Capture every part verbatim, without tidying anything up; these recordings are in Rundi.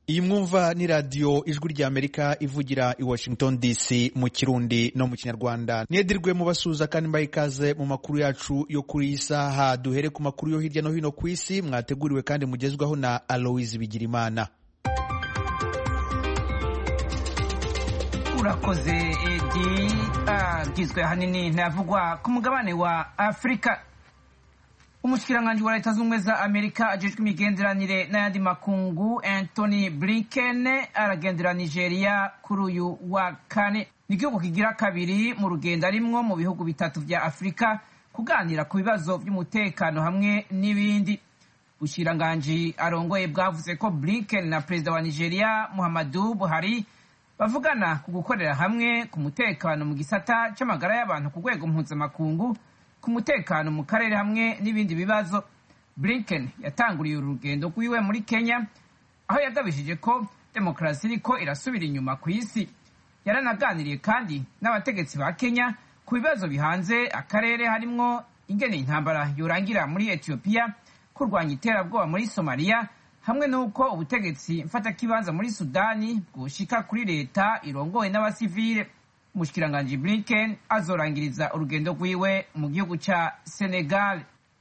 Iyi mwumva ni radio Ijwi rya Amerika ivugira i Washington D C mu Kirundi no mu Kinyarwanda. Nedirwe mu basuza kandi mbaye ikaze mu makuru yacu yo kuri isaha. Duhere ku makuru yo hirya no hino ku isi mwateguriwe kandi mugezwaho na Aloise Bigirimana. Urakoze Edi. Agizwe hanini ntavugwa ku mugabane wa Afrika. Umushikiranganji wa Leta Zunze za Amerika ajejwe imigenderanire n'ayandi makungu Anthony Blinken aragendera Nigeria kuri uyu wa kane. Ni igihugu kigira kabiri mu rugendo arimwo mu bihugu bitatu vya Afrika kuganira ku bibazo vy'umutekano hamwe n'ibindi. Ubushikiranganji arongoye bwavuze ko Blinken na perezida wa Nigeria Muhammadu Buhari bavugana ku gukorera hamwe ku mutekano mu gisata c'amagara y'abantu ku rwego mpuzamakungu, ku mutekano mu karere hamwe n'ibindi bibazo. Blinken yatanguriye urugendo rwiwe muri Kenya aho yagabishije ko demokarasi iriko irasubira inyuma ku isi. Yaranaganiriye kandi n'abategetsi ba Kenya ku bibazo bihanze akarere harimwo ingene intambara yorangira muri Ethiopia, kurwanya iterabwoba muri Somalia hamwe n'uko ubutegetsi mfatakibanza muri Sudani bwoshika kuri leta irongowe n'abasivile. Umushikiranganji Blinken azorangiriza urugendo rwiwe mu gihugu ca Senegal.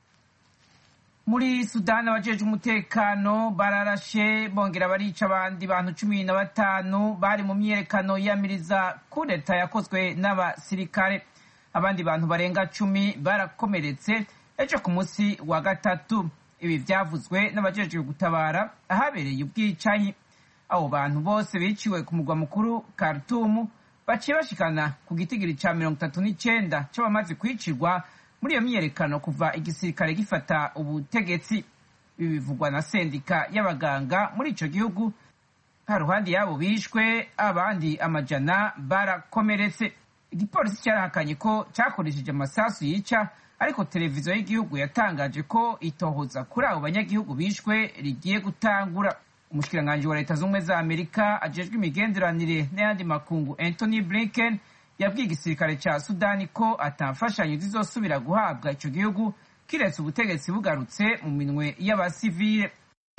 Muri Sudani abajeje umutekano bararashe bongera barica abandi bantu cumi na batanu bari mu myerekano yamiriza kudeta yakozwe n'abasirikare. Abandi bantu barenga cumi barakomeretse ejo ku musi wa gatatu. Ibi vyavuzwe n'abajejwe gutabara ahabereye ubwicanyi. Abo bantu bose biciwe ku mugwa mukuru Khartoum baciye bashikana ku gitigiri ca mirongo itatu n'icenda c'abamaze kwicirwa muri iyo myiyerekano kuva igisirikare gifata ubutegetsi. Ibi bivugwa na sendika y'abaganga muri ico gihugu. Haruhande yabo bishwe abandi amajana barakomeretse. Igipolisi carahakanye ko cakoresheje amasasu yica, ariko televiziyo y'igihugu yatangaje ko itohoza kuri abo banyagihugu bishwe rigiye gutangura. Umushikiranganji wa Leta Zunze za Amerika ajejwe imigenderanire n'ayandi makungu Anthony Blinken yabwiye igisirikare ca Sudani ko atamfashanyo zizosubira guhabwa ico gihugu kiretse ubutegetsi bugarutse mu minwe y'abasivile.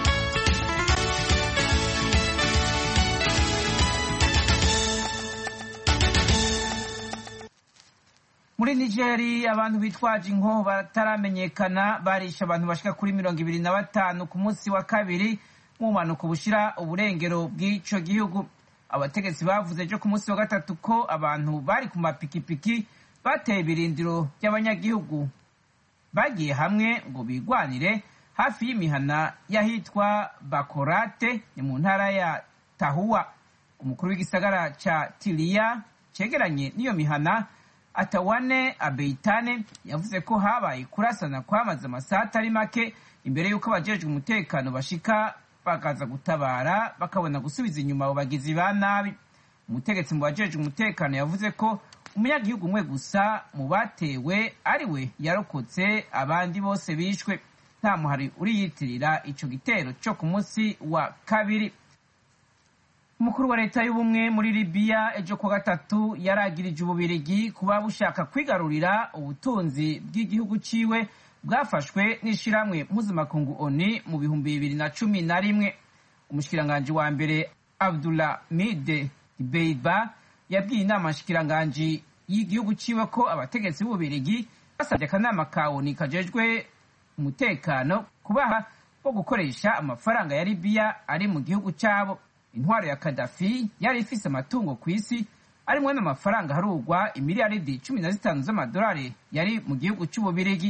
Muri Nigeria abantu bitwaje inko bataramenyekana barisha abantu bashika kuri mirongo ibiri na batanu ku munsi wa kabiri mu mpanuka bushira uburengero bw'ico gihugu. Abategetsi bavuze ejo ku munsi wa gatatu ko abantu bari ku mapikipiki bateye ibirindiro by'abanyagihugu bagiye hamwe ngo bigwanire hafi y'imihana y'ahitwa Bakorate ni mu ntara ya Tahuwa. Umukuru w'igisagara ca Tiliya cegeranye n'iyo mihana Atawane Abeitane yavuze ko habaye kurasana kwamaze amasaha atari make imbere y'uko abajejwe umutekano bashika bakaza gutabara bakabona gusubiza inyuma abo bagizi ba nabi. Umutegetsi mu bajejwe umutekano yavuze ko umunyagihugu umwe gusa mu batewe ari we yarokotse, abandi bose bishwe. Nta muhari uriyitirira ico gitero co ku munsi wa kabiri. Umukuru wa leta y'ubumwe muri Libya ejo ku gatatu yaragirije Ububirigi kuba bushaka kwigarurira ubutunzi bw'igihugu ciwe bwafashwe n'ishiramwe mpuzamakungu ONU mu bihumbi bibiri na cumi na rimwe. Umushikiranganji wa mbere Abdulhamid Dbeiba yabwiye inama nshikiranganji y'igihugu ciwe ko abategetsi b'Ububirigi basabye akanama ka ONU kajejwe umutekano kubaha bo gukoresha amafaranga ya Libya ari mu gihugu cabo. Intwaro ya Gaddafi yari ifise amatungo ku isi arimwo n'amafaranga harugwa imiliyaridi cumi na zitanu z'amadolari yari mu gihugu c'Ububirigi.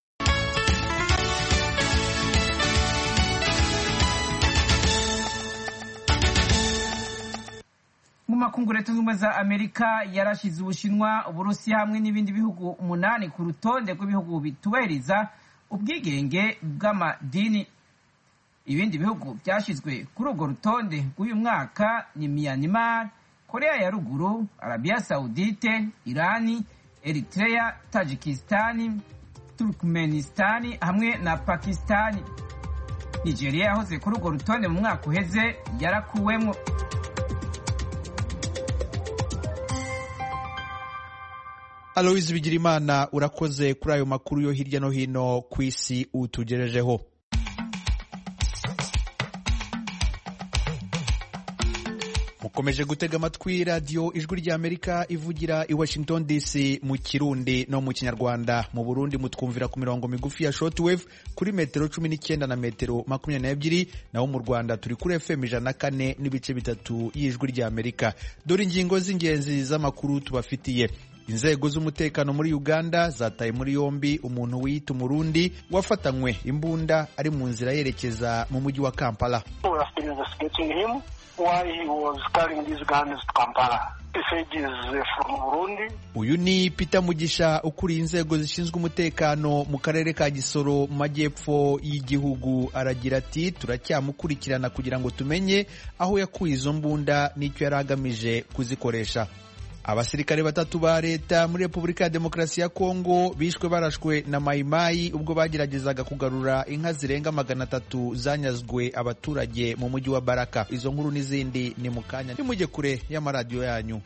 Mu makungu Leta Zunze za Amerika yarashize Ubushinwa, Uburusiya hamwe n'ibindi bihugu umunani ku rutonde rw'ibihugu bitubahiriza ubwigenge bw'amadini. Ibindi bihugu byashizwe kuri urwo rutonde rw'uyu mwaka ni Myanmar, Korea ya Ruguru, Arabia Saudite, Irani, Eritrea, Tajikistani, Turkmenistani hamwe na Pakistani. Nigeria yahoze kuri urwo rutonde mu mwaka uheze yarakuwemwo. Aloise Bigirimana urakoze kuri ayo makuru yo hirya no hino ku isi utugerejeho. mukomeje gutega amatwi radiyo ijwi ry'Amerika ivugira i Washington D C mu Kirundi no mu Kinyarwanda. Mu Burundi mutwumvira ku mirongo migufi ya shortwave kuri metero cumi n'icyenda na metero makumyabiri n'ebyiri, naho mu Rwanda turi kuri F M ijana na kane n'ibice bitatu y'ijwi ry'Amerika. Dore ingingo z'ingenzi z'amakuru tubafitiye. Inzego z'umutekano muri Uganda zataye muri yombi umuntu wiyita Umurundi wafatanywe imbunda ari mu nzira yerekeza mu mujyi wa Kampala. Why he was carrying these guns to Kampala. He said he is from Burundi. Uyu ni Peter Mugisha ukuriye inzego zishinzwe umutekano mu karere ka Gisoro mu majyepfo y'igihugu. Aragira ati turacyamukurikirana kugira ngo tumenye aho yakuye izo mbunda n'icyo yari agamije kuzikoresha. Abasirikare batatu ba leta muri Repubulika ya Demokarasi ya Kongo bishwe barashwe na mayimayi ubwo bageragezaga kugarura inka zirenga magana atatu zanyazwe abaturage mu mujyi wa Baraka. Izo nkuru n'izindi ni mu kanya, nimujye kure y'amaradiyo yanyu.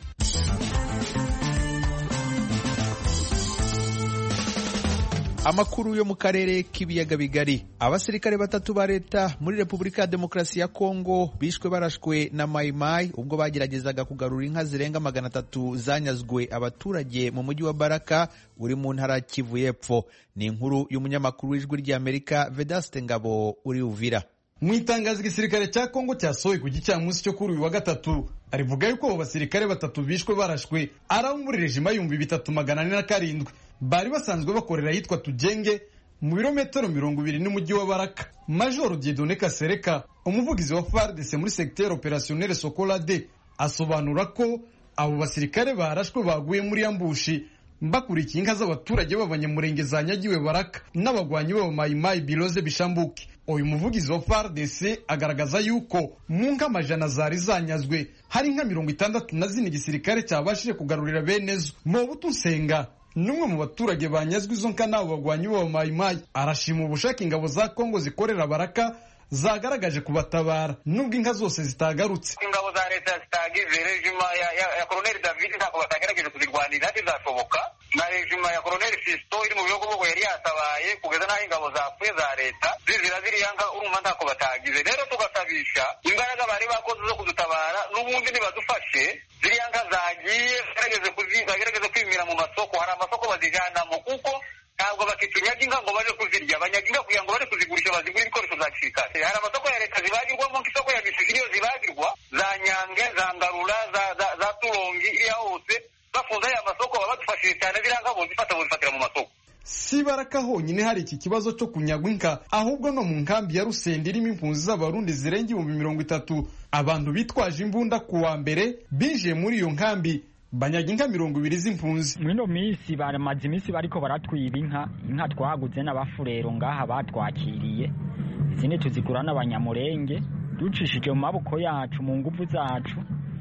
Amakuru yo mu karere k'ibiyaga bigari. Abasirikare batatu ba leta muri Repubulika ya Demokarasi ya Kongo bishwe barashwe na mayimayi ubwo bageragezaga kugarura inka zirenga magana atatu zanyazwe abaturage mu mujyi wa Baraka uri mu ntara Kivu y'Epfo. Ni inkuru y'umunyamakuru w'ijwi ry'Amerika Vedaste Ngabo uri Uvira. Mu itangazo igisirikare cya Kongo cyasohoye ku gicamunsi cyo kuri uyu wa gatatu arivuga yuko abo basirikare batatu bishwe barashwe ari abo muri rejima y'ibihumbi bitatu magana ane na karindwi bari basanzwe bakorera yitwa Tujenge mu birometero mirongo ibiri n'umujyi wa Baraka. Major Dieudonné Kasereka, umuvugizi wa F A R D C muri secteur opérationnel Sokolade, asobanura ko abo basirikare barashwe baguye muri ambushi mbakurikiye inka z'abaturage b'abanyamurenge zanyagiwe Baraka n'abagwanyi b'abo mayimayi Biloze Bishambuke. Uyu muvugizi wa F A R D C agaragaza yuko mu nka amajana zari zanyazwe hari nka mirongo itandatu na zine igisirikare cyabashije kugarurira benezo. Mobutu Nsenga, numwe mu baturage banyazwe izo nka n'abo bagwanyi b'abo mayimayi, arashima ubushake ingabo za Kongo zikorera Baraka zagaragaje kubatabara nubwo inka zose zitagarutse. Ingabo za leta zitagize rejima ya, ya, ya Colonel David ntako batagerageje kuzirwanira ntizashoboka, na rejima ya Colonel Fisto iri mu bihugu yari yatabaye kugeza n'aho ingabo zapfuye za leta zizira ziriya nka urumva ntako batagize. Rero tugasabisha imbaraga bari bakoze zo kudutabara n'ubundi nibadufashe ziriya nka zagiye bagerageze kwimira mu masoko. Hari amasoko bazijanamo kuko ntabwo bakitunyaga inka ngo baje kuzirya, banyaga inka kugira ngo baje kuzigurisha bazigura ibikoresho za gisirikare. Hari amasoko ya leta zibagirwamo nk'isoko ya Misisi niyo zibagirwa, za Nyange, za Ngarula, za, za, za Turongi, iriya hose bafunze aya masoko baba badufashije cyane ziriya nka bozifata bozifatira mu masoko. Si Baraka honyine hari iki kibazo cyo kunyagwa inka, ahubwo no mu nkambi ya Rusende irimo impunzi z'abarundi zirenga ibihumbi mirongo itatu. Abantu bitwaje imbunda ku wa mbere binjiye muri iyo nkambi banyaga inka mirongo ibiri z'impunzi. Mwino misi baramaze imisi bariko baratwiba inka, inka twaguze n'abafurero ngaha batwakiriye, izindi tuzigura n'abanyamurenge ducishije mu maboko yacu mu nguvu zacu.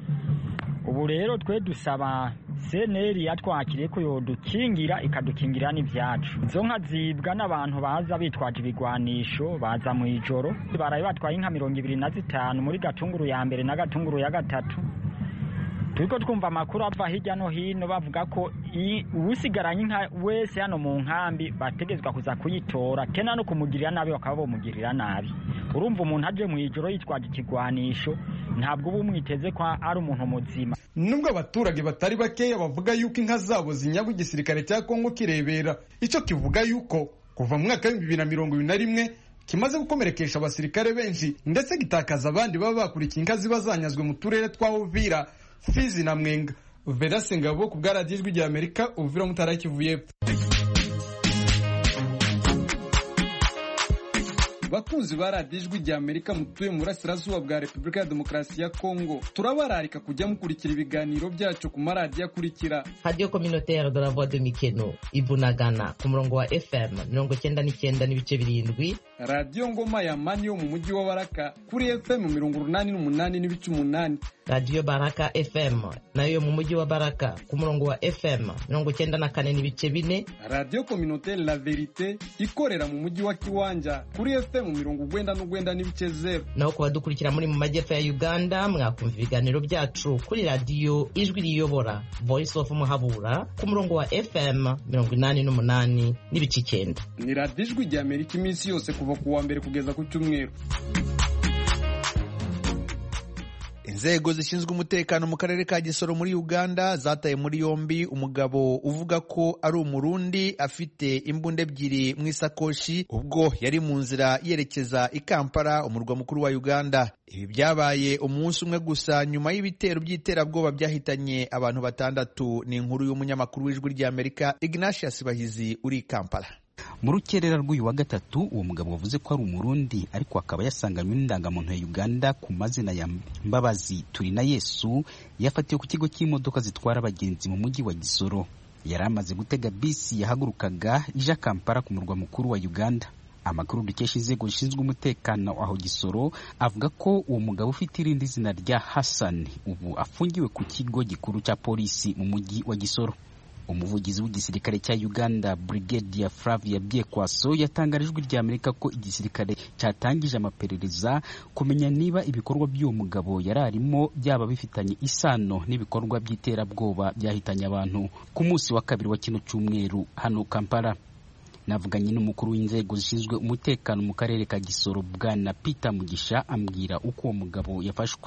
Ubu rero twe dusaba C N L yatwakiriye ko yodukingira ikadukingira n'ivyacu. Izo nka zibwa n'abantu baza bitwaje ibigwanisho, baza mu ijoro baraye batwaye inka mirongo ibiri na zitanu muri Gatunguru ya mbere na Gatunguru ya gatatu. Turiko twumva amakuru ava hirya no hino bavuga ko usigaranye inka wese hano mu nkambi bategezwa kuza kuyitora, kena no kumugirira nabi bakaba bomugirira nabi. Urumva umuntu aje mu ijoro yitwaje ikigwanisho ntabwo ubu mwiteze ko ari umuntu muzima. Nubwo abaturage batari bakeya bavuga yuko inka zabo zinyagwa igisirikare cya Kongo kirebera, ico kivuga yuko kuva mu mwaka wa bibiri na mirongo ibiri na rimwe kimaze gukomerekesha abasirikare benshi ndetse gitakaza abandi baba bakurikiye inka ziba zanyazwe mu turere twa Uvira, Fizi na Mwenga. Vedaste Ngabo ku bw'Radiyo Ijwi ry'Amerika, Uvira mu Ntara Kivu y'Epfo. Bakunzi ba Radiyo Ijwi ry'Amerika mutuye mu burasirazuba bwa Repubulika ya Demokarasi ya Kongo, turabararika kujya mukurikira ibiganiro byacu ku maradiyo akurikira: Radio Communautaire de la Voix de Mikeno Ibunagana ku murongo wa F M mirongo icyenda n'icyenda n'ibice birindwi, Radio Ngoma ya Mani yo mu mujyi wa Baraka kuri F M mirongo urunani n'umunani n'ibice umunani, Radio Baraka F M nayo mu mujyi wa Baraka ku murongo wa F M mirongo icyenda na kane n'ibice bine, Radio Communautaire La Verite ikorera mu mujyi wa Kiwanja kuri F M mirongo urwenda n'urwenda n'ibice zero. Naho kuba dukurikira muri mu majyepfo ya Uganda mwakumva ibiganiro byacu kuri Radio Ijwi riyobora Voice of Muhabura ku murongo wa F M mirongo inani n'umunani n'ibice icyenda. Ni Radiyo Ijwi ry'Amerika iminsi yose kuva ku wa mbere kugeza ku cyumweru. inzego zishinzwe umutekano mu karere ka Gisoro muri Uganda zataye muri yombi umugabo uvuga ko ari umurundi afite imbunda ebyiri mu isakoshi ubwo yari mu nzira yerekeza i Kampala umurwa mukuru wa Uganda. Ibi byabaye umunsi umwe gusa nyuma y'ibitero by'iterabwoba byahitanye abantu batandatu. Ni inkuru y'umunyamakuru w'Ijwi ry'Amerika Ignatius Bahizi uri i Kampala. Mu rukerera rw'uyu wa gatatu uwo mugabo wavuze ko ari umurundi ariko akaba yasanganywe n'indangamuntu ya Uganda ku mazina ya Mbabazi Turina Yesu yafatiwe ku kigo cy'imodoka zitwara abagenzi mu mujyi wa Gisoro. Yari amaze gutega bisi yahagurukaga ija Kampala ku murwa mukuru wa Uganda. Amakuru dukesha inzego zishinzwe umutekano aho Gisoro avuga ko uwo mugabo ufite irindi zina rya Hassan ubu afungiwe ku kigo gikuru cya polisi mu mujyi wa Gisoro. Umuvugizi w'igisirikare cya Uganda Brigadier Flavia Byekwaso yatangarije Ijwi ry'Amerika ko igisirikare cyatangije amaperereza kumenya niba ibikorwa by'uwo mugabo yararimo byaba bifitanye isano n'ibikorwa by'iterabwoba byahitanye abantu ku munsi wa kabiri wa kino cyumweru hano Kampala. Navuganye n'umukuru w'inzego zishinzwe umutekano mu karere ka Gisoro Bwana Peter Mugisha ambwira uko uwo mugabo yafashwe.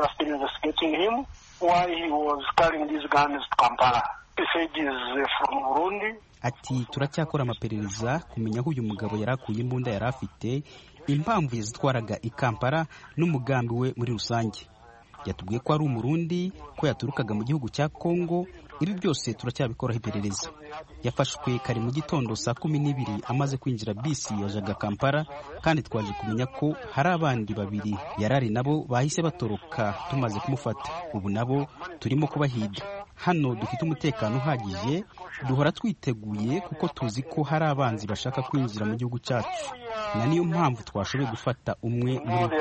Ati turacyakora amaperereza kumenya aho uyu mugabo yarakuye imbunda yari afite, impamvu yazitwaraga i Kampala n'umugambi we muri rusange. Yatubwiye ko ari umurundi, ko yaturukaga mu gihugu cya Kongo. Ibi byose turacyabikoraho iperereza. Yafashwe kare mu gitondo saa kumi n'ibiri amaze kwinjira bisi yajaga Kampala, kandi twaje kumenya ko hari abandi babiri yarari nabo bahise batoroka tumaze kumufata. Ubu nabo turimo kubahiga. Hano dufite umutekano uhagije, duhora twiteguye kuko tuzi ko hari abanzi bashaka kwinjira mu gihugu cyacu. Na niyo mpamvu twashoboye gufata umwe muri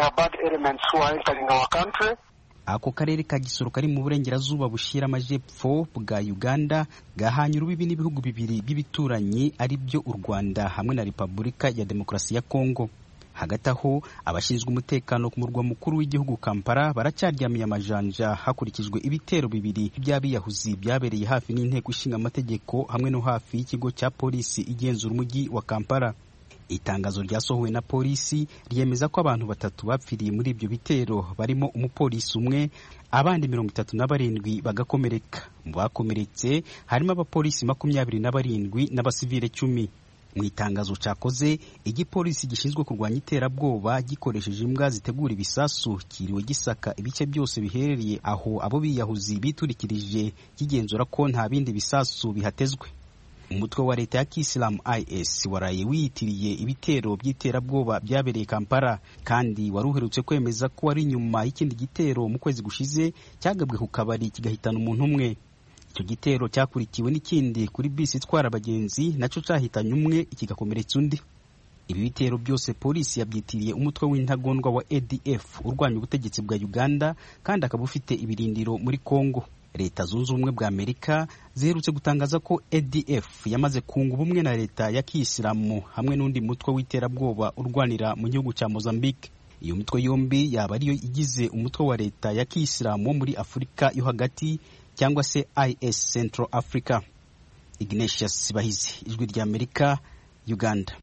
ako karere ka Gisoro kari mu burengerazuba bushira amajepfo bwa Uganda gahanye urubibi n'ibihugu bibiri by'ibituranyi ari byo u Rwanda hamwe na Repubulika ya Demokarasi ya Kongo. Hagati aho abashinzwe umutekano ku murwa mukuru w'igihugu Kampala baracyaryamiye amajanja hakurikijwe ibitero bibiri by'abiyahuzi byabereye hafi n'inteko ishinga amategeko hamwe no hafi y'ikigo cya polisi igenzura umujyi wa Kampala. Itangazo ryasohowe na polisi ryemeza ko abantu batatu bapfiriye muri ibyo bitero barimo umupolisi umwe, abandi mirongo itatu na barindwi bagakomereka. Mu bakomeretse harimo abapolisi makumyabiri na barindwi n'abasivile cumi. Mu itangazo cyakoze, igipolisi gishinzwe kurwanya iterabwoba gikoresheje imbwa zitegura ibisasu kiriwe gisaka ibice byose biherereye aho abo biyahuzi biturikirije kigenzura ko nta bindi bisasu bihatezwe. Umutwe wa leta ya Kisilamu I S waraye wiyitiriye ibitero by'iterabwoba byabereye Kampala, kandi wari uherutse kwemeza ko ari nyuma y'ikindi gitero mu kwezi gushize cyagabwe ku kabari kigahitana umuntu umwe. Icyo gitero cyakurikiwe n'ikindi kuri bisi itwara abagenzi nacyo cyahitanye umwe kigakomeretsa undi. Ibi bitero byose polisi yabyitiriye umutwe w'intagondwa wa A D F urwanya ubutegetsi bwa Uganda, kandi akaba ufite ibirindiro muri Kongo. Leta Zunze Ubumwe bwa Amerika ziherutse gutangaza ko A D F yamaze kunga ubumwe na leta ya Kisilamu hamwe n'undi mutwe w'iterabwoba urwanira mu gihugu cya Mozambique. Iyo mitwe yombi yaba ariyo igize umutwe wa leta ya Kisilamu muri Afurika yo hagati cyangwa se I S Central Africa. Ignatius Bahizi, Ijwi ry'Amerika, Uganda.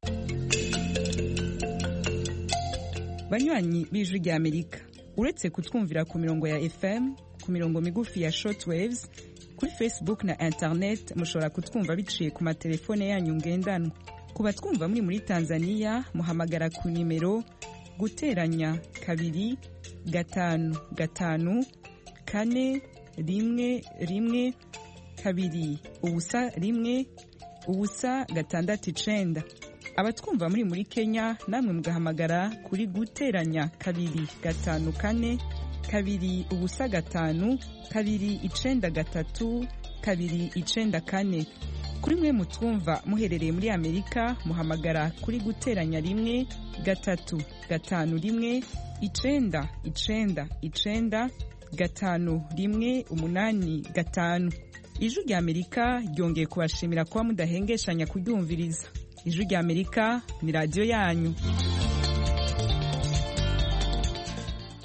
Banywanyi b'Ijwi ry'Amerika, uretse kutwumvira ku mirongo ya F M, ku mirongo migufi ya shortwaves, kuri Facebook na internet mushobora kutwumva biciye ku matelefone yanyu ngendanwa. Ku batwumva muri muri Tanzania muhamagara ku nimero guteranya kabiri gatanu gatanu kane rimwe rimwe kabiri ubusa rimwe ubusa gatandatu icenda. Abatwumva muri muri Kenya namwe mugahamagara kuri guteranya kabiri gatanu kane kabiri ubusa gatanu kabiri icenda gatatu kabiri icenda kane. Kuri mwe mutwumva muherereye muri Amerika muhamagara kuri guteranya rimwe gatatu gatanu rimwe icenda icenda icenda gatanu rimwe umunani gatanu. Ijwi ry'Amerika ryongeye kubashimira kuba mudahengeshanya kuryumviriza. Ijwi ry'Amerika ni radio yanyu.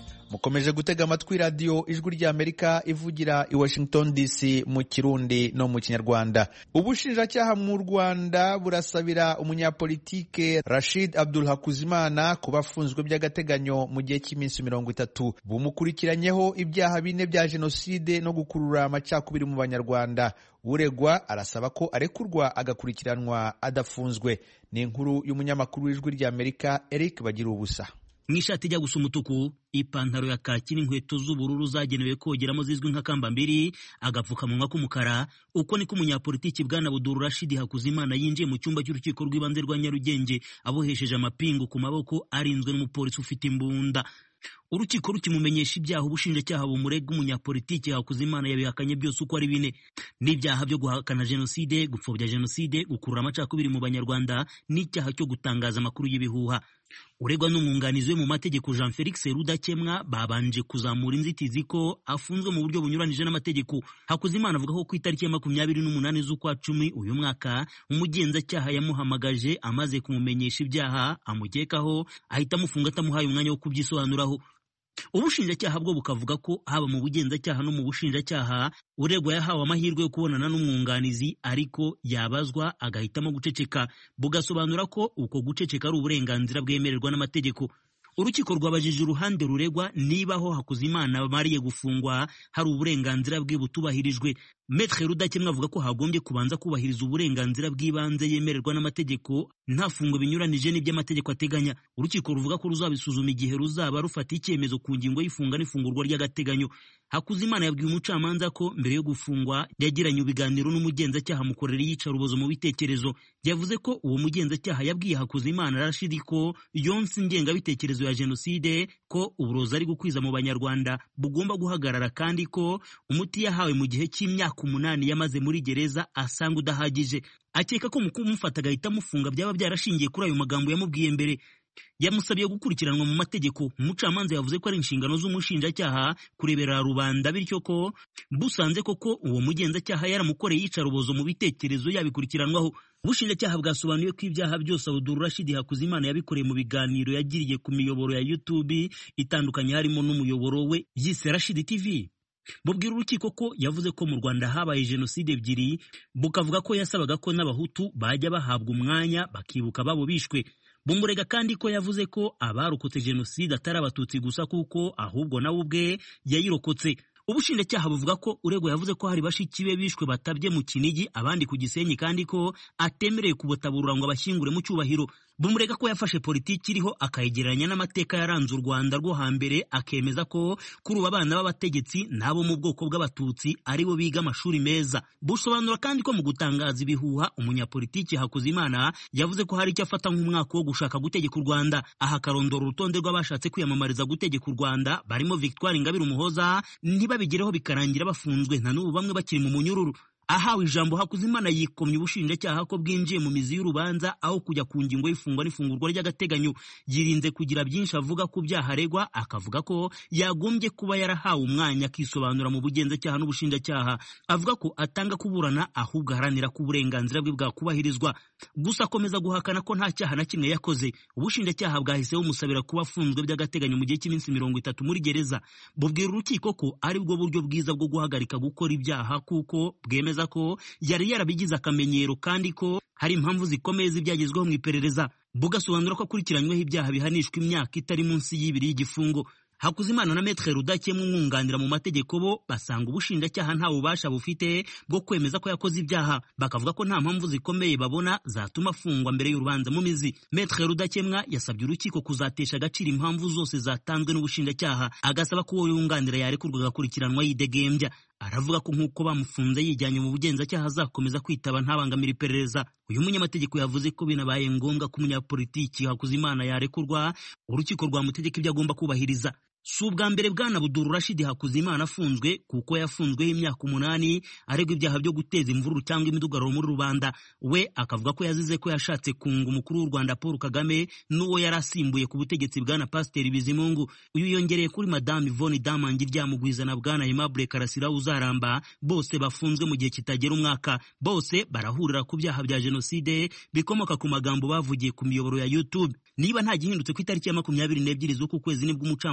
mukomeje gutega amatwi radiyo ijwi ry'Amerika ivugira i Washington D C mu Kirundi no mu Kinyarwanda. Ubushinjacyaha mu Rwanda burasabira umunyapolitike Rashid Abdul Hakuzimana kuba afunzwe by'agateganyo mu gihe cy'iminsi mirongo itatu. Bumukurikiranyeho ibyaha bine bya jenoside no gukurura amacakubiri mu Banyarwanda. Uregwa arasaba ko arekurwa agakurikiranwa adafunzwe. Ni inkuru y'umunyamakuru w'ijwi ry'Amerika Eric Bagirubusa. Mwishati ijya gusa umutuku, ipantaro ya kaki n'inkweto z'ubururu zagenewe kogeramo zizwi nka kambambiri, agapfukamunwa k'umukara. Uko niko umunyapolitiki Bwana Abdul Rashid Hakuzimana yinjiye mu cyumba cy'urukiko rw'ibanze rwa Nyarugenge abohesheje amapingu ku maboko, arinzwe n'umupolisi ufite imbunda. Urukiko rukimumenyesha ibyaha ubushinjacyaha bumurega umunyapolitiki Hakuzimana yabihakanye byose uko ari bine. N'ibyaha byo guhakana jenoside, gupfobya jenoside, gukurura amacakubiri mu Banyarwanda, n'icyaha cyo gutangaza amakuru y'ibihuha. Uregwa n'umwunganizi we mu mategeko Jean Felix Rudakemwa babanje kuzamura inzitizi ko afunzwe mu buryo bunyuranije n'amategeko. Hakuzimana avuga ko ku itariki ya makumyabiri n'umunani z'ukwa cumi uyu mwaka umugenzacyaha yamuhamagaje amaze kumumenyesha ibyaha amukekaho, ahita amufunga atamuhaye umwanya wo kubyisobanuraho. Ubushinjacyaha bwo bukavuga ko haba mu bugenzacyaha no mu bushinjacyaha uregwa yahawe amahirwe yo kubonana n'umwunganizi, ariko yabazwa agahitamo guceceka. Bugasobanura ko uko guceceka ari uburenganzira bwemererwa n'amategeko. Urukiko rwabajije uruhande ruregwa niba aho Hakuzimana amariye gufungwa hari uburenganzira bwe butubahirijwe. Maître Rudakemwa avuga ko hagombye kubanza kubahiriza uburenganzira bw'ibanze yemererwa n'amategeko, nta fungo binyuranije n'iby'amategeko ateganya. Urukiko ruvuga ko ruzabisuzuma igihe ruzaba rufata icyemezo ku ngingo y'ifunga n'ifungurwa ry'agateganyo. Hakuzimana yabwiye umucamanza ko mbere yo gufungwa yagiranye ibiganiro n'umugenzacyaha mukorera iyicarubozo mu bitekerezo. Yavuze ko uwo mugenzacyaha yabwiye Hakuzimana Rashid ko yonse ingengabitekerezo ya jenoside, ko uburozi ari gukwiza mu Banyarwanda bugomba guhagarara, kandi ko umuti yahawe mu gihe cy'imyaka umunani yamaze muri gereza asanga udahagije. Akeka ko mu kumufata agahita amufunga byaba byarashingiye kuri ayo magambo yamubwiye mbere. Yamusabiye gukurikiranwa mu mategeko. Umucamanza yavuze ko ari inshingano z'umushinjacyaha kurebera rubanda, bityo ko busanze koko uwo mugenzacyaha yaramukoreye iyicarubozo mu bitekerezo yabikurikiranwaho. Ubushinjacyaha bwasobanuye ko ibyaha byose Abdul Rashid Hakuzimana yabikoreye mu biganiro yagiriye ku miyoboro ya YouTube itandukanye, harimo n'umuyoboro we yise Rashid T V. Bubwira urukiko ko yavuze ko mu Rwanda habaye jenoside ebyiri, bukavuga ko yasabaga ko n'abahutu bajya bahabwa umwanya bakibuka babo bishwe. Bumurega kandi ko yavuze ko abarokotse jenoside atari abatutsi gusa, kuko ahubwo nawe ubwe yayirokotse. Ubushinjacyaha buvuga ko uregwa yavuze ko hari bashiki be bishwe batabye mu Kinigi, abandi ku Gisenyi, kandi ko atemereye kubutaburura ngo abashyingure mu cyubahiro. Bumurega ko yafashe politiki iriho akayegeranya n'amateka yaranze u Rwanda rwo hambere, akemeza ko kuri ubu abana b'abategetsi nabo mu bwoko bw'abatutsi aribo biga amashuri meza. Busobanura kandi ko mu gutangaza ibihuha umunyapolitiki Hakuzimana yavuze ko hari icyo afata nk'umwaka wo gushaka gutegeka u Rwanda. Aha karondora urutonde rw'abashatse kwiyamamariza gutegeka u Rwanda barimo Victoire Ingabire Umuhoza, ntibabigereho bikarangira bafunzwe, nta n'ubu bamwe bakiri mu munyururu. Ahawe ijambo Hakuzimana yikomye ubushinjacyaha ko bwinjiye mu mizi y'urubanza aho kujya ku ngingo y'ifungwa n'ifungurwa ry'agateganyo. Yirinze kugira byinshi avuga ku byaha aregwa, akavuga ko yagombye kuba yarahawe umwanya akisobanura mu bugenzacyaha n'ubushinjacyaha. Avuga ko atanga kuburana, ahubwo aharanira ko uburenganzira bwe bwakubahirizwa. Gusa akomeza guhakana ko nta cyaha na kimwe yakoze. Ubushinjacyaha bwahise bumusabira kuba afunzwe by'agateganyo mu gihe cy'iminsi mirongo itatu muri gereza. Bubwira urukiko ko ari bwo buryo bwiza bwo guhagarika gukora ibyaha, kuko bwemeza ko yari yarabigize akamenyero, kandi ko hari impamvu zikomeye z'ibyagezweho mu iperereza. Bugasobanura ko akurikiranyweho ibyaha bihanishwa imyaka itari munsi y'ibiri y'igifungo. Hakuzimana na Maître Rudakemwa umwunganira mu mategeko bo basanga ubushinjacyaha nta bubasha bufite bwo kwemeza ko yakoze ibyaha. Bakavuga ko nta mpamvu zikomeye babona zatuma afungwa mbere y'urubanza mu mizi. Maître Rudakemwa yasabye urukiko kuzatesha agaciro impamvu zose zatanzwe n'ubushinjacyaha, agasaba ko uwo yunganira yarekurwa agakurikiranwa yidegembya. Aravuga ko nk'uko bamufunze yijyanye mu bugenzacyaha azakomeza kwitaba ntabangamira iperereza. Uyu munyamategeko yavuze ko binabaye ngombwa ko umunyapolitiki Hakuzimana yarekurwa, urukiko rwamutegeka ibyo agomba kubahiriza. Si ubwa mbere Bwana Abdul Rashid Hakuzimana afunzwe, kuko yafunzweho imyaka umunani aregwa ibyaha byo guteza imvururu cyangwa imidugararo muri rubanda. We akavuga ko yazize ko yashatse kunga umukuru w'u Rwanda Paul Kagame n'uwo yari asimbuye ku butegetsi Bwana Pasiteri Bizimungu. Uyu yongereye kuri Madame Yvonne Damangi Ryamugwiza na Bwana Aimable Karasira Uzaramba, bose bafunzwe mu gihe kitagera umwaka. Bose barahurira ku byaha bya jenoside bikomoka ku magambo bavugiye ku miyoboro ya YouTube. Niba nta gihindutse ku itariki ya makumyabiri n'ebyiri z'uku kwezi nibwo umucamanza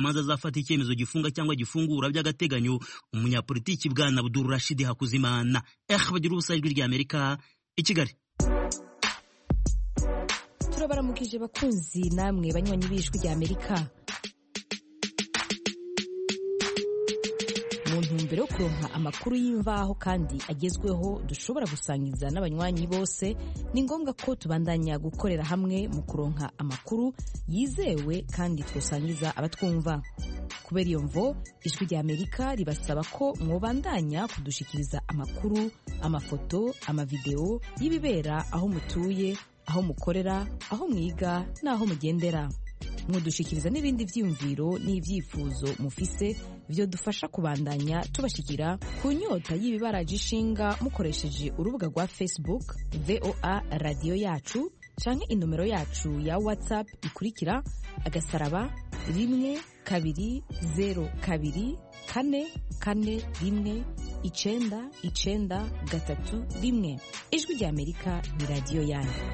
azafata icyemezo gifunga cyangwa gifungura by'agateganyo umunyapolitiki bwana Abdul Rashid Hakuzimana. Eh bagira ubusa ijwi rya Amerika i Kigali. Turabaramukije bakunzi namwe banywanyi b'ijwi rya Amerika. Mu ntumbero yo kuronka amakuru y'imvaho kandi agezweho dushobora gusangiza n'abanywanyi bose, ni ngombwa ko tubandanya gukorera hamwe mu kuronka amakuru yizewe kandi twosangiza abatwumva. Kubera iyo mvo, ijwi rya Amerika ribasaba ko mwobandanya kudushikiriza amakuru, amafoto, amavideo y'ibibera aho mutuye, aho mukorera, aho mwiga n'aho mugendera. Mudushikiriza n'ibindi vyiyumviro n'ivyifuzo mufise vyo dufasha kubandanya tubashikira ku nyota y'ibibaraje ishinga mukoresheje urubuga rwa Facebook V O A Radio Yacu canke inomero yacu ya WhatsApp ikurikira agasaraba rimwe kabiri zero kabiri kane kane rimwe icenda icenda gatatu rimwe. Ijwi rya Amerika ni radio yanyu.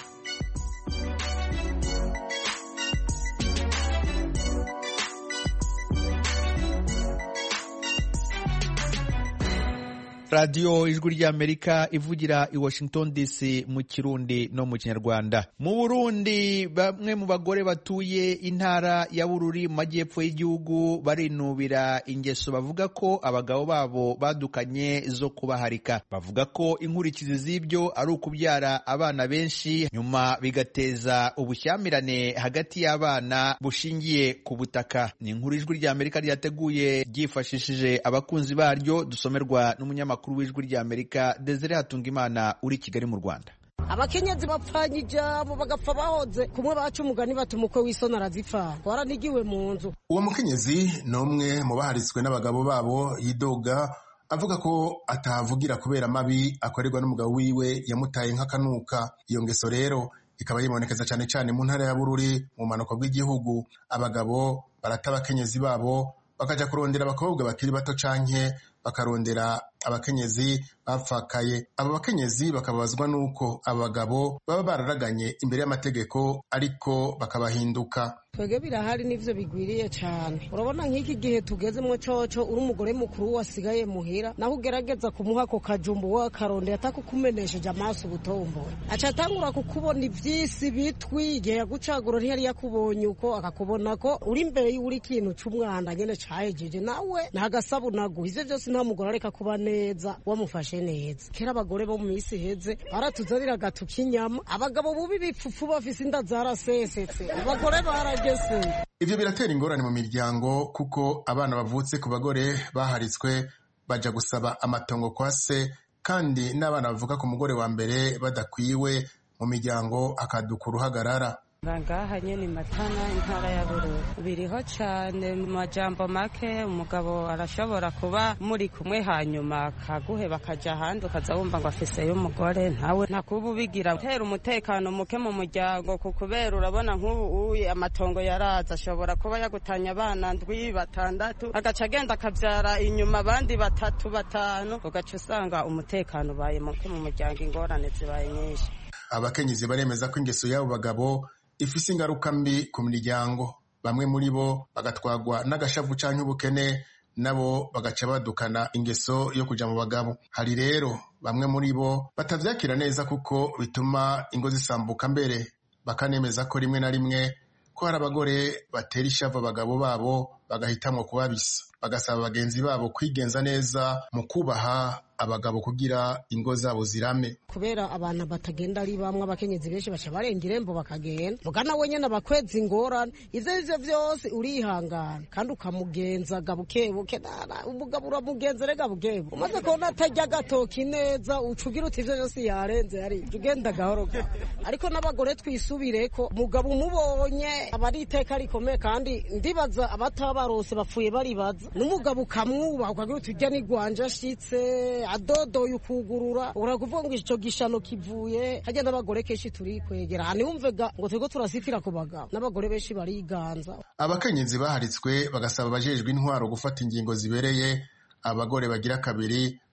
Radio Ijwi rya Amerika ivugira i Washington D C mu Kirundi no mu Kinyarwanda. Mu Burundi bamwe mu bagore batuye intara ya Bururi mu majyepfo y'igihugu barinubira ingeso bavuga ko abagabo babo badukanye zo kubaharika. Bavuga ko inkurikizi z'ibyo ari ukubyara abana benshi nyuma bigateza ubushyamirane hagati y'abana bushingiye ku butaka. Ni inkuru Ijwi rya Amerika ryateguye ryifashishije abakunzi baryo, dusomerwa n'umunyamakuru kuri w'Ijwi rya Amerika Desire Hatungimana uri Kigali mu Rwanda. Abakenyezi bapfanye ijambo bagapfa bahoze kumwe baca umugani batumukwe w'isona arazipfa waranigiwe mu nzu. Uwo mukenyezi nomwe mu baharitswe n'abagabo babo yidoga avuga ko atahavugira kubera mabi akorerwa n'umugabo wiwe yamutaye nk'akanuka. Iyo ngeso rero ikaba yibonekeza cyane cyane mu ntara ya Bururi mu manuko bw'igihugu. Abagabo barata abakenyezi babo bakaja kurondera abakobwa bakiri bato canke bakarondera abakenyezi bapfakaye. Aba bakenyezi bakabazwa nuko abagabo baba bararaganye imbere y'amategeko ariko bakabahinduka. Twege birahari n'ivyo bigwiriye cyane. Urabona nk'iki gihe tugezemo coco uri umugore mukuru wasigaye muhira naho ugerageza kumuha ko kajumbu wa karonde atakukumenesheje amaso ubutombora. Aca atangura kukubona ivyisi bitwi igihe yagucagura ntiyari yakubonye uko akakubona ko uri imbere y'uri kintu c'umwanda nyene cahejeje nawe ntagasabunagu. Ivyo byose nta mugore areka kuba neza wamufashe neza. Kera abagore bo mu misi heze baratuzanira gatuka inyama, abagabo bubi bipfufu bafise inda zarasesetse, abagore baragese. Ivyo biratera ingorane mu miryango kuko abana bavutse ku bagore baharitswe baja gusaba amatongo kwa se, kandi n'abana bavuka ku mugore wa mbere badakwiwe mu miryango akaduka uruhagarara. Ngaha nyene Matana intara ya Bururi biriho cyane mu majambo make. Umugabo arashobora kuba muri kumwe hanyuma kaguhe bakaja ahandi ukaza wumva ngo afise y'umugore ntawe nakubu bigira tera umutekano muke mu muryango kukubera urabona nk'ubu uye amatongo yaraza ashobora kuba yagutanya abana ndwi batandatu agaca agenda akavyara inyuma abandi batatu batanu ugaca usanga umutekano ubaye muke mu muryango, ingorane zibaye nyinshi. Abakenyezi baremeza ko ingeso y'abo bagabo ifise ingaruka mbi ku miryango. Bamwe muri bo bagatwagwa n'agashavu canke ubukene, nabo bagaca badukana ingeso yo kuja mu bagabo. Hari rero bamwe muri bo batavyakira neza kuko bituma ingo zisambuka, mbere bakanemeza ko rimwe na rimwe ko hari abagore batera ishavu abagabo babo bagahitamwo kubabisa. Bagasaba bagenzi babo kwigenza neza mu kubaha abagabo kugira ingo zabo zirame. Kubera abantu batagenda ari bamwe, abakenyezi benshi baca barenga irembo bakagenda mugana we nyene abakweza ingorane. Ivyo ivyo vyose urihangana kandi ukamugenza gabukebuke. Umugabo uramugenza rega bukebu umaze kubona atarya gatoki neza ucugira uti ivyo vyose yarenze ari ugenda gahoro. Ariko n'abagore twisubireko, umugabo umubonye aba ari iteka rikomeye, kandi ndibaza abatabarose bapfuye baribaza n'umugabo ukamwubaha ukagira uti urya ni gwanje ashitse adodoye ukugurura urakuvuga ngo ico gishano kivuye. Hajya n'abagore kenshi turi kwegera hani wumvega ngo twego turasitira ku bagabo, n'abagore benshi bariganza. Abakenyezi baharitswe bagasaba abajejwe intwaro gufata ingingo zibereye abagore bagira kabiri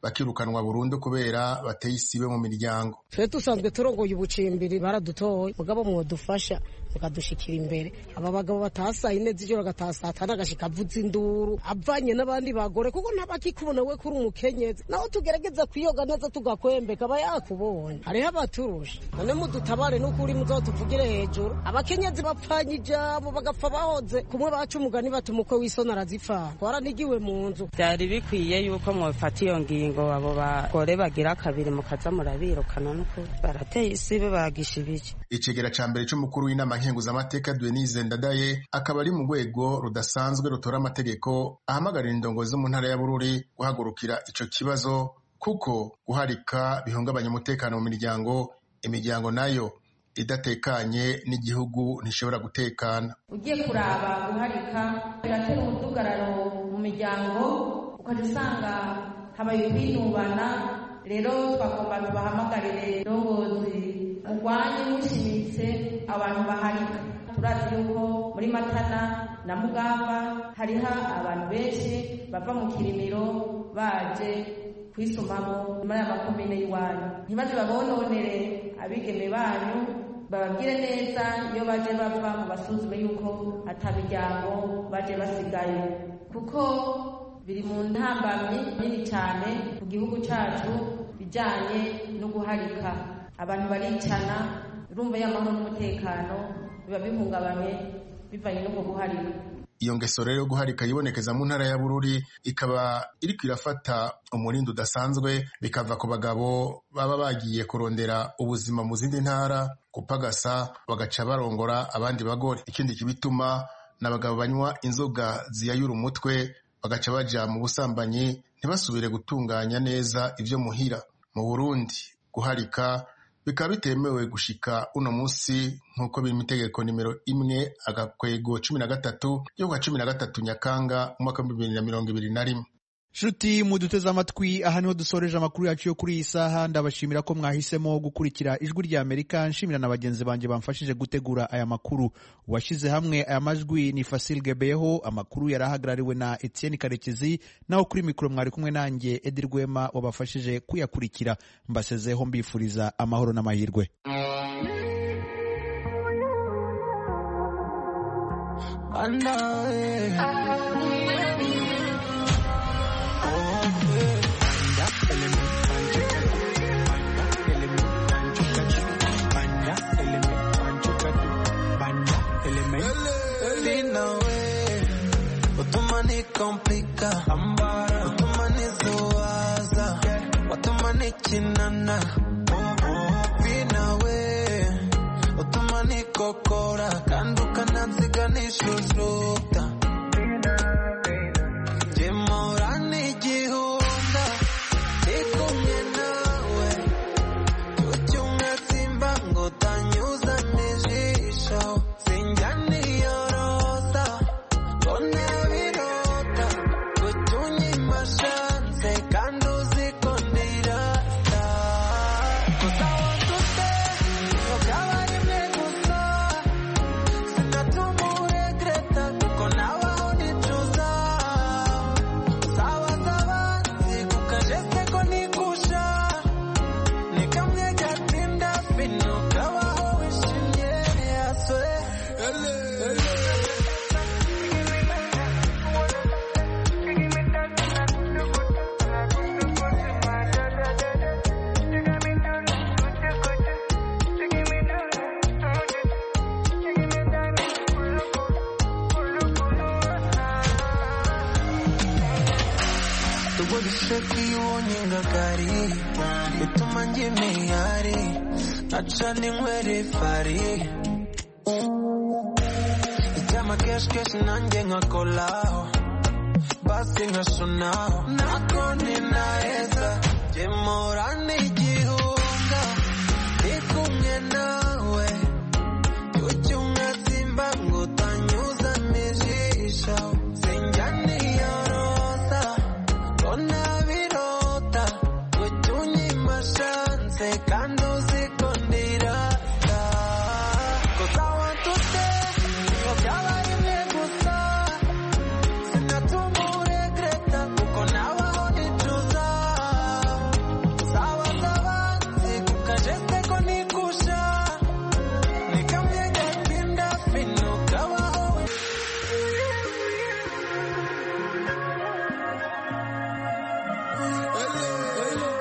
bakirukanwa burundu kubera bateye isibe mu miryango. Twe dusanzwe turongoye ubucimbiri baradutoye mugabo mwodufasha mukadushikira imbere. Aba bagabo batasa ine z'ijoro gatasa atanagashika avuza induru avanye n'abandi bagore kuko ntabakikubona we kuri umukenyezi naho tugerageza kwiyoga neza tugakwembeka aba yakubonye hariho abaturusha none mudutabare n'ukuri muzotuvugire hejuru abakenyezi bapfanye ijambo bagapfa bahoze kumwe baca umugani batuma uko wisona arazipfa twaranigiwe mu nzu. Byari bikwiye yuko mwofata iyo ngingo abo bagore bagira kabiri mukaza murabirukana nuko barateye isibe bagisha ibiki. Icegera ca mbere c'umukuru w'inama nkenguzamateka Denise Ndadaye akaba ari mu rwego rudasanzwe rutora amategeko ahamagarira indongozi zo mu ntara ya Bururi guhagurukira ico kibazo kuko guharika bihungabanya umutekano mu miryango, imiryango nayo idatekanye n'igihugu ntishobora gutekana. Ugiye kuraba guharika biratera umudugararo mu miryango ukadusanga habaye kwinubana. Rero twagomba tubahamagarire indongozi mugwanye mushimitse abantu baharika. Turazi yuko muri Matana na Mugamba hariho abantu benshi bava mu Kirimiro baje kwisumamo muri aya makomine y'iwanyu. Ntibaze babononere abigeme banyu, bababwire neza iyo baje bava mu basuzume yuko atamiryango baje basigaye kuko biri mu ntambamyi nini cyane ku gihugu cyacu bijyanye no guharika. Abantu baricana urumva y'amahoro n'umutekano biba bihungabanye bivanye no guharika. Iyo ngeso rero yo guharika yibonekeza mu ntara ya Bururi ikaba iriko irafata umurindi udasanzwe bikava ku bagabo baba bagiye kurondera ubuzima mu zindi ntara kupagasa bagaca barongora abandi bagore. Ikindi kibituma n'abagabo banywa inzoga ziyayura umutwe bagaca baja mu busambanyi ntibasubire gutunganya neza ivyo muhira. Mu Burundi guharika bikaba bitemewe gushika uno musi nk'uko biri mu itegeko nimero imwe agakwego cumi na gatatu yo kwa cumi na gatatu Nyakanga umwaka wa bibiri na mirongo ibiri na rimwe. Shuti muduteze amatwi aha niho dusoreje amakuru yacu yo kuri iyi saha. Ndabashimira ko mwahisemo gukurikira ijwi rya Amerika. Nshimira na bagenzi banje bamfashije gutegura aya makuru. Washize hamwe aya majwi ni Fasil Gebeho. Amakuru yarahagarariwe na Etienne Karekezi, naho kuri mikoro mwari kumwe nanjye Edi Rwema wabafashije kuyakurikira. Mbasezeho mbifuriza amahoro n'amahirwe. Complica, watuma nizowaza, watuma nichinana, vinawe, watuma nikokora, kanduka nansiga nishushukta, jemora nijihunda, nikumye nawe, tuchunga simba ngotanyuza mijisho, sinjani yorosa, kone bituma njimihari aca ninywere fari icyama keshi keshi nanjye nkakolaho basi nkashonaho nako ninaheza